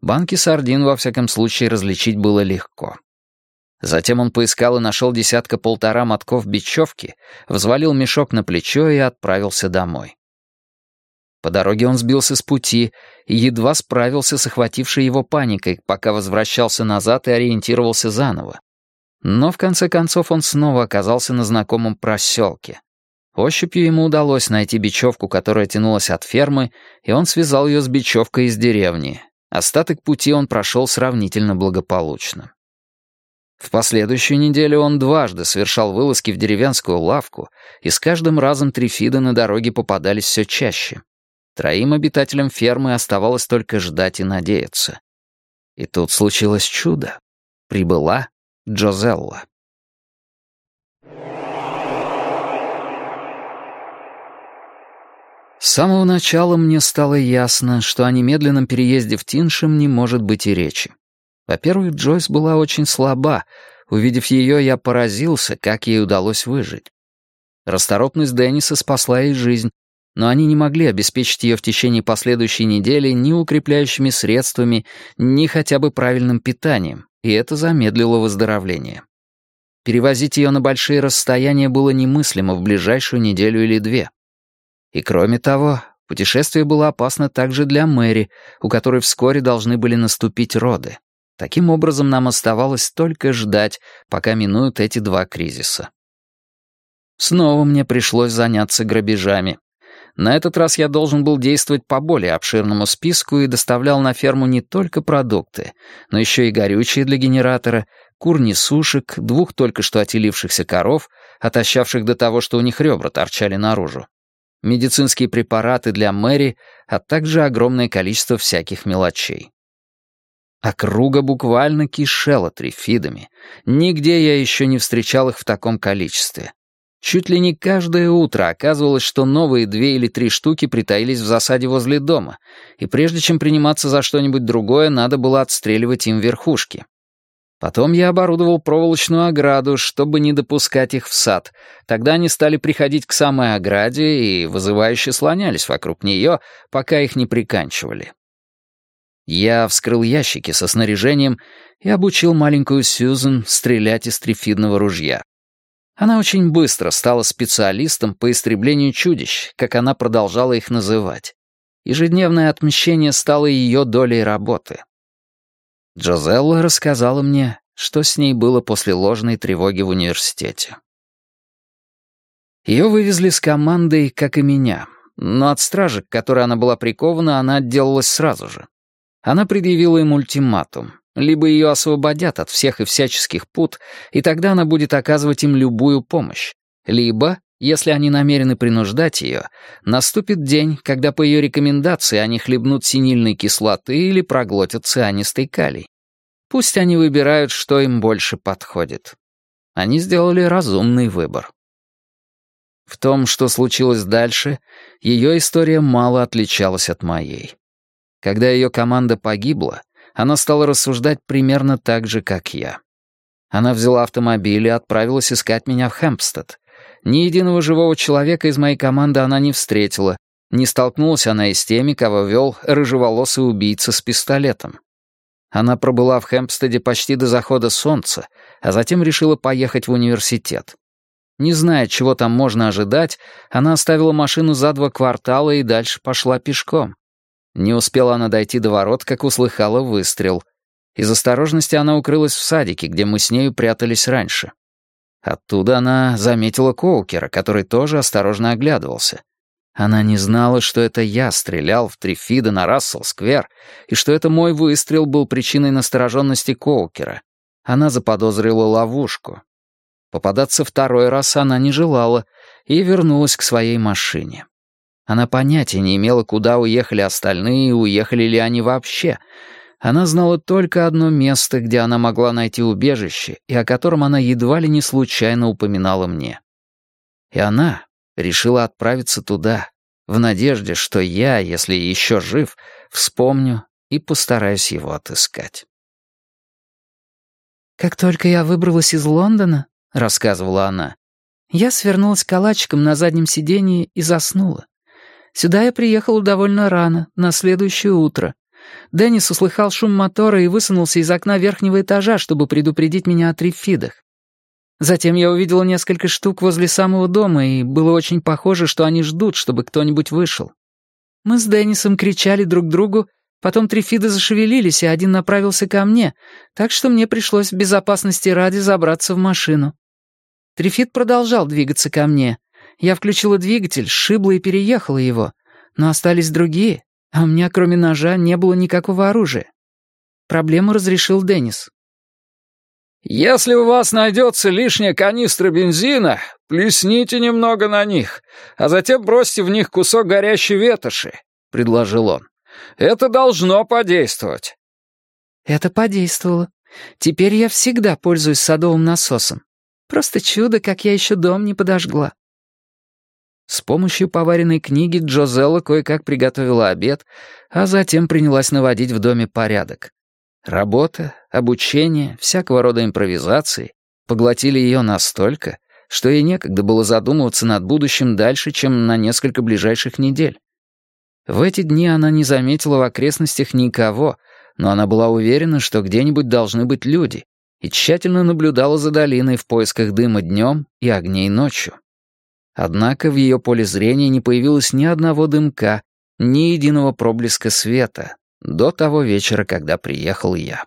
Банки сардин, во всяком случае, различить было легко. Затем он поискал и нашел 10-1.5 мотков бечевки, взвалил мешок на плечо и отправился домой. По дороге он сбился с пути и едва справился с охватившей его паникой, пока возвращался назад и ориентировался заново. Но в конце концов он снова оказался на знакомом проселке. Ощупью ему удалось найти бечевку, которая тянулась от фермы, и он связал ее с бечевкой из деревни. Остаток пути он прошел сравнительно благополучно. В последующую неделю он дважды совершал вылазки в деревенскую лавку, и с каждым разом трифиды на дороге попадались все чаще. 3 обитателям фермы оставалось только ждать и надеяться. И тут случилось чудо. Прибыла Джозелла. С самого начала мне стало ясно, что о немедленном переезде в Тиншем не может быть и речи. Во-первых, Джойс была очень слаба. Увидев ее, я поразился, как ей удалось выжить. Расторопность Денниса спасла ей жизнь, но они не могли обеспечить ее в течение последующей недели ни укрепляющими средствами, ни хотя бы правильным питанием, и это замедлило выздоровление. Перевозить ее на большие расстояния было немыслимо в ближайшую неделю или 2. И кроме того, путешествие было опасно также для Мэри, у которой вскоре должны были наступить роды. Таким образом, нам оставалось только ждать, пока минуют эти 2 кризиса. Снова мне пришлось заняться грабежами. На этот раз я должен был действовать по более обширному списку и доставлял на ферму не только продукты, но еще и горючее для генератора, кур-несушек, 2 только что отелившихся коров, отощавших до того, что у них ребра торчали наружу, медицинские препараты для Мэри, а также огромное количество всяких мелочей. Округа буквально кишела трифидами. Нигде я еще не встречал их в таком количестве. Чуть ли не каждое утро оказывалось, что новые 2 или 3 штуки притаились в засаде возле дома, и прежде чем приниматься за что-нибудь другое, надо было отстреливать им верхушки. Потом я оборудовал проволочную ограду, чтобы не допускать их в сад. Тогда они стали приходить к самой ограде и вызывающе слонялись вокруг нее, пока их не приканчивали. Я вскрыл ящики со снаряжением и обучил маленькую Сьюзен стрелять из трифидного ружья. Она очень быстро стала специалистом по истреблению чудищ, как она продолжала их называть. Ежедневное отмщение стало ее долей работы. Джозелла рассказала мне, что с ней было после ложной тревоги в университете. Ее вывезли с командой, как и меня, но от стражи, к которой она была прикована, она отделалась сразу же. Она предъявила им ультиматум. Либо ее освободят от всех и всяческих пут, и тогда она будет оказывать им любую помощь. Либо, если они намерены принуждать ее, наступит день, когда по ее рекомендации они хлебнут синильной кислоты или проглотят цианистый калий. Пусть они выбирают, что им больше подходит. Они сделали разумный выбор. В том, что случилось дальше, ее история мало отличалась от моей. Когда ее команда погибла, она стала рассуждать примерно так же, как я. Она взяла автомобиль и отправилась искать меня в Хэмпстед. Ни единого живого человека из моей команды она не встретила. Не столкнулась она и с теми, кого вел рыжеволосый убийца с пистолетом. Она пробыла в Хэмпстеде почти до захода солнца, а затем решила поехать в университет. Не зная, чего там можно ожидать, она оставила машину за 2 квартала и дальше пошла пешком. Не успела она дойти до ворот, как услыхала выстрел. Из осторожности она укрылась в садике, где мы с нею прятались раньше. Оттуда она заметила Коукера, который тоже осторожно оглядывался. Она не знала, что это я стрелял в Трифида на Рассел-сквер, и что это мой выстрел был причиной настороженности Коукера. Она заподозрила ловушку. Попадаться 2 раз она не желала и вернулась к своей машине. Она понятия не имела, куда уехали остальные и уехали ли они вообще. Она знала только одно место, где она могла найти убежище, и о котором она едва ли не случайно упоминала мне. И она решила отправиться туда, в надежде, что я, если еще жив, вспомню и постараюсь его отыскать. «Как только я выбралась из Лондона, — рассказывала она, — я свернулась калачиком на заднем сиденье и заснула. Сюда я приехала довольно рано, на следующее утро. Деннис услыхал шум мотора и высунулся из окна верхнего этажа, чтобы предупредить меня о трифидах. Затем я увидела несколько штук возле самого дома, и было очень похоже, что они ждут, чтобы кто-нибудь вышел. Мы с Деннисом кричали друг другу, потом трифиды зашевелились, и один направился ко мне, так что мне пришлось в безопасности ради забраться в машину. Трифид продолжал двигаться ко мне. Я включила двигатель, сшибла и переехала его, но остались другие, а у меня кроме ножа не было никакого оружия. Проблему разрешил Деннис. «Если у вас найдется лишняя канистра бензина, плесните немного на них, а затем бросьте в них кусок горящей ветоши», — предложил он. «Это должно подействовать». Это подействовало. Теперь я всегда пользуюсь садовым насосом. Просто чудо, как я еще дом не подожгла. С помощью поваренной книги Джозелла кое-как приготовила обед, а затем принялась наводить в доме порядок. Работа, обучение, всякого рода импровизации поглотили ее настолько, что ей некогда было задумываться над будущим дальше, чем на несколько ближайших недель. В эти дни она не заметила в окрестностях никого, но она была уверена, что где-нибудь должны быть люди, и тщательно наблюдала за долиной в поисках дыма днем и огней ночью. Однако в ее поле зрения не появилось ни одного дымка, ни единого проблеска света до того вечера, когда приехал я.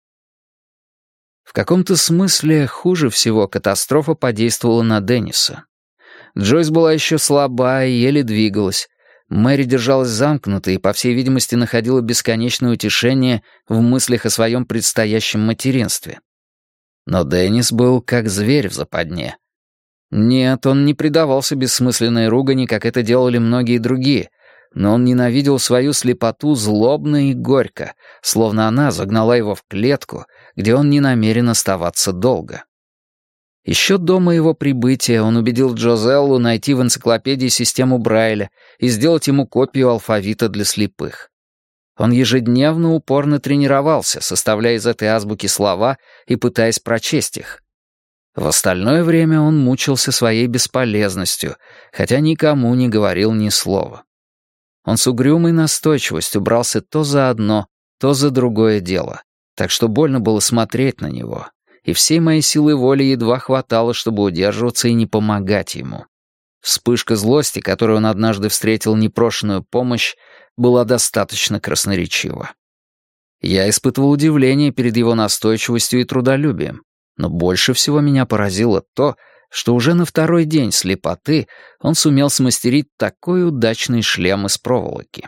В каком-то смысле хуже всего катастрофа подействовала на Денниса. Джойс была еще слаба и еле двигалась. Мэри держалась замкнутой и, по всей видимости, находила бесконечное утешение в мыслях о своем предстоящем материнстве. Но Деннис был как зверь в западне. Нет, он не предавался бессмысленной ругани, как это делали многие другие, но он ненавидел свою слепоту злобно и горько, словно она загнала его в клетку, где он не намерен оставаться долго. Еще до моего прибытия он убедил Джозеллу найти в энциклопедии систему Брайля и сделать ему копию алфавита для слепых. Он ежедневно упорно тренировался, составляя из этой азбуки слова и пытаясь прочесть их. В остальное время он мучился своей бесполезностью, хотя никому не говорил ни слова. Он с угрюмой настойчивостью брался то за одно, то за другое дело, так что больно было смотреть на него, и всей моей силы воли едва хватало, чтобы удерживаться и не помогать ему. Вспышка злости, которой он однажды встретил непрошенную помощь, была достаточно красноречива. Я испытывал удивление перед его настойчивостью и трудолюбием, но больше всего меня поразило то, что уже на второй день слепоты он сумел смастерить такой удачный шлем из проволоки.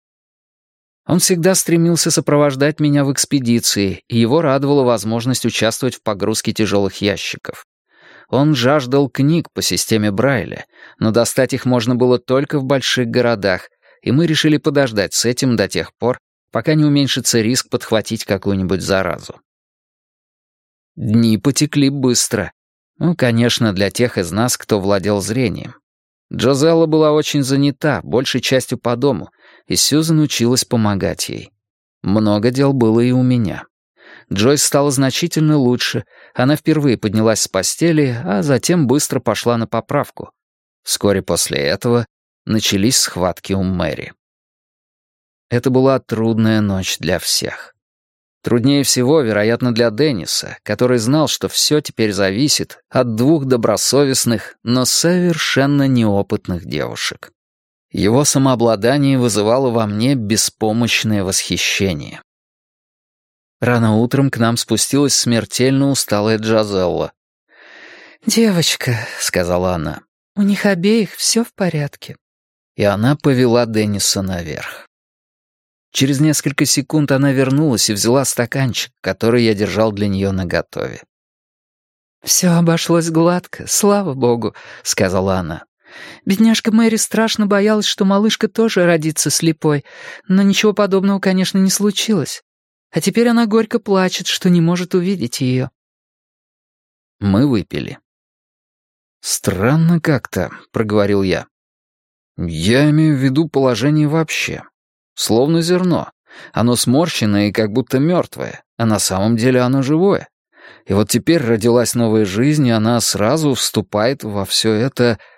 Он всегда стремился сопровождать меня в экспедиции, и его радовала возможность участвовать в погрузке тяжелых ящиков. Он жаждал книг по системе Брайля, но достать их можно было только в больших городах, и мы решили подождать с этим до тех пор, пока не уменьшится риск подхватить какую-нибудь заразу. Дни потекли быстро. Ну, конечно, для тех из нас, кто владел зрением. Джозелла была очень занята, большей частью по дому, и Сьюзен училась помогать ей. Много дел было и у меня. Джойс стала значительно лучше, она впервые поднялась с постели, а затем быстро пошла на поправку. Вскоре после этого начались схватки у Мэри. Это была трудная ночь для всех. Труднее всего, вероятно, для Денниса, который знал, что все теперь зависит от двух добросовестных, но совершенно неопытных девушек. Его самообладание вызывало во мне беспомощное восхищение. Рано утром к нам спустилась смертельно усталая Джозелла. «Девочка», — сказала она, — «у них обеих все в порядке». И она повела Денниса наверх. Через несколько секунд она вернулась и взяла стаканчик, который я держал для нее наготове. «Все обошлось гладко, слава богу», — сказала она. «Бедняжка Мэри страшно боялась, что малышка тоже родится слепой, но ничего подобного, конечно, не случилось. А теперь она горько плачет, что не может увидеть ее». Мы выпили. «Странно как-то», — проговорил я. «Я имею в виду положение вообще. Словно зерно. Оно сморщенное и как будто мертвое, а на самом деле оно живое. И вот теперь родилась новая жизнь, и она сразу вступает во все это